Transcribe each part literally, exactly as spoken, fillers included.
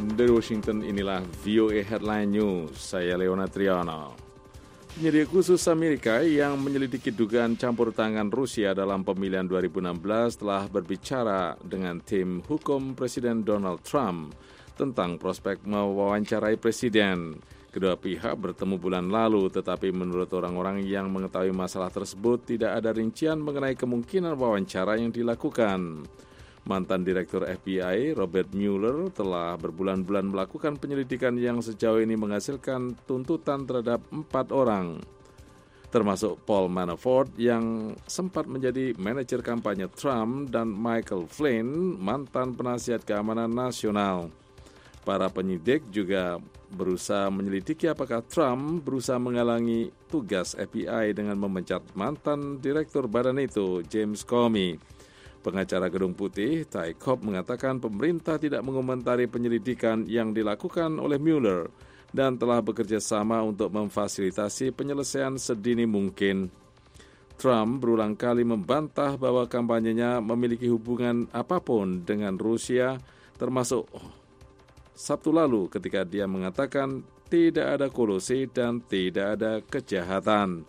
Dari Washington, inilah V O A Headline News. Saya Leona Triana. Penyidik khusus Amerika yang menyelidiki dugaan campur tangan Rusia dalam pemilihan dua ribu enam belas telah berbicara dengan tim hukum Presiden Donald Trump tentang prospek mewawancarai Presiden. Kedua pihak bertemu bulan lalu, tetapi menurut orang-orang yang mengetahui masalah tersebut tidak ada rincian mengenai kemungkinan wawancara yang dilakukan. Mantan Direktur F B I, Robert Mueller, telah berbulan-bulan melakukan penyelidikan yang sejauh ini menghasilkan tuntutan terhadap empat orang, termasuk Paul Manafort yang sempat menjadi manajer kampanye Trump dan Michael Flynn, mantan penasihat keamanan nasional. Para penyidik juga berusaha menyelidiki apakah Trump berusaha menghalangi tugas F B I dengan memecat mantan direktur badan itu, James Comey. Pengacara Gedung Putih, Ty Cobb, mengatakan pemerintah tidak mengomentari penyelidikan yang dilakukan oleh Mueller dan telah bekerja sama untuk memfasilitasi penyelesaian sedini mungkin. Trump berulang kali membantah bahwa kampanyenya memiliki hubungan apapun dengan Rusia, termasuk oh, Sabtu lalu ketika dia mengatakan tidak ada kolusi dan tidak ada kejahatan.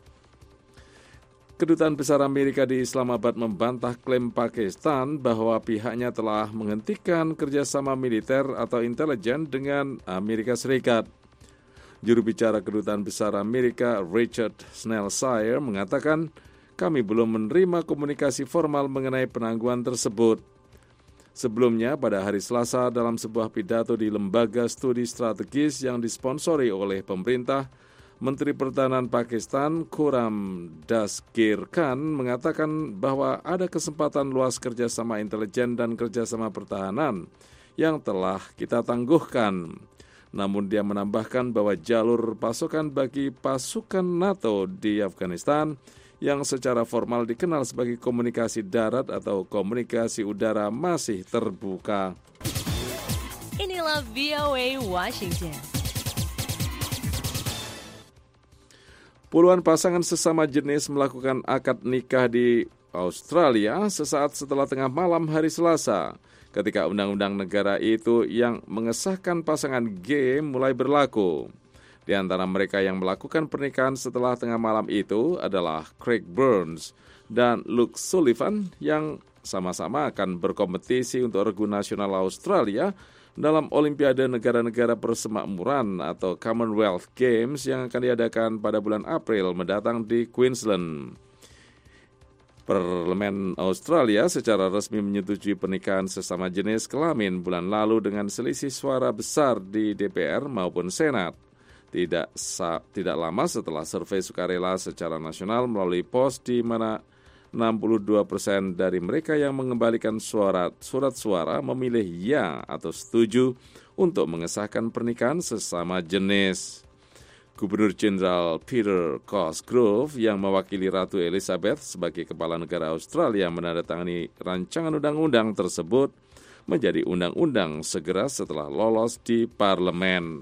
Kedutaan Besar Amerika di Islamabad membantah klaim Pakistan bahwa pihaknya telah menghentikan kerjasama militer atau intelijen dengan Amerika Serikat. Juru bicara Kedutaan Besar Amerika Richard Snellshire mengatakan, kami belum menerima komunikasi formal mengenai penangguhan tersebut. Sebelumnya, pada hari Selasa dalam sebuah pidato di Lembaga Studi Strategis yang disponsori oleh pemerintah, Menteri Pertahanan Pakistan Khurram Dasgir Khan mengatakan bahwa ada kesempatan luas kerjasama intelijen dan kerjasama pertahanan yang telah kita tangguhkan. Namun dia menambahkan bahwa jalur pasokan bagi pasukan NATO di Afghanistan yang secara formal dikenal sebagai komunikasi darat atau komunikasi udara masih terbuka. Inilah V O A Washington. Puluhan pasangan sesama jenis melakukan akad nikah di Australia sesaat setelah tengah malam hari Selasa, ketika undang-undang negara itu yang mengesahkan pasangan gay mulai berlaku. Di antara mereka yang melakukan pernikahan setelah tengah malam itu adalah Craig Burns dan Luke Sullivan yang sama-sama akan berkompetisi untuk regu nasional Australia dalam Olimpiade Negara-Negara Persemakmuran atau Commonwealth Games yang akan diadakan pada bulan April mendatang di Queensland. Parlemen Australia secara resmi menyetujui pernikahan sesama jenis kelamin bulan lalu dengan selisih suara besar di D P R maupun Senat. Tidak, sa- tidak lama setelah survei sukarela secara nasional melalui pos di mana enam puluh dua persen dari mereka yang mengembalikan suara, surat suara memilih ya atau setuju untuk mengesahkan pernikahan sesama jenis. Gubernur Jenderal Peter Cosgrove yang mewakili Ratu Elizabeth sebagai kepala negara Australia menandatangani rancangan undang-undang tersebut menjadi undang-undang segera setelah lolos di parlemen.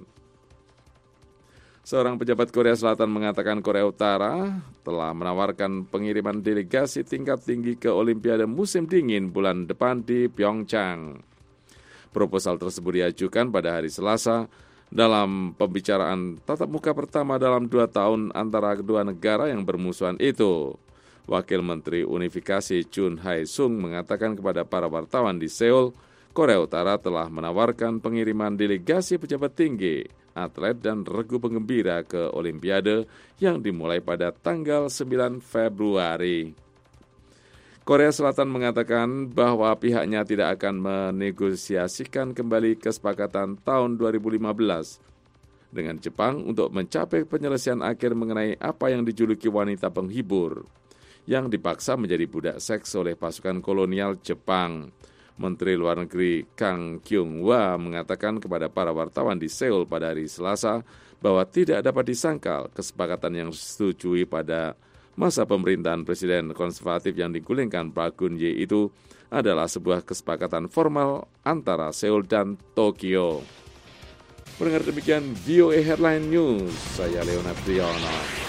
Seorang pejabat Korea Selatan mengatakan Korea Utara telah menawarkan pengiriman delegasi tingkat tinggi ke Olimpiade musim dingin bulan depan di Pyeongchang. Proposal tersebut diajukan pada hari Selasa dalam pembicaraan tatap muka pertama dalam dua tahun antara kedua negara yang bermusuhan itu. Wakil Menteri Unifikasi Chun Hae-sung mengatakan kepada para wartawan di Seoul, Korea Utara telah menawarkan pengiriman delegasi pejabat tinggi, atlet dan regu penggembira ke Olimpiade yang dimulai pada tanggal sembilan Februari. Korea Selatan mengatakan bahwa pihaknya tidak akan menegosiasikan kembali kesepakatan tahun dua ribu lima belas dengan Jepang untuk mencapai penyelesaian akhir mengenai apa yang dijuluki wanita penghibur yang dipaksa menjadi budak seks oleh pasukan kolonial Jepang. Menteri Luar Negeri Kang Kyung-hwa mengatakan kepada para wartawan di Seoul pada hari Selasa bahwa tidak dapat disangkal kesepakatan yang disetujui pada masa pemerintahan Presiden konservatif yang digulingkan Park Geun-hye itu adalah sebuah kesepakatan formal antara Seoul dan Tokyo. Mendengar demikian V O A Headline News, saya Leonard Triana.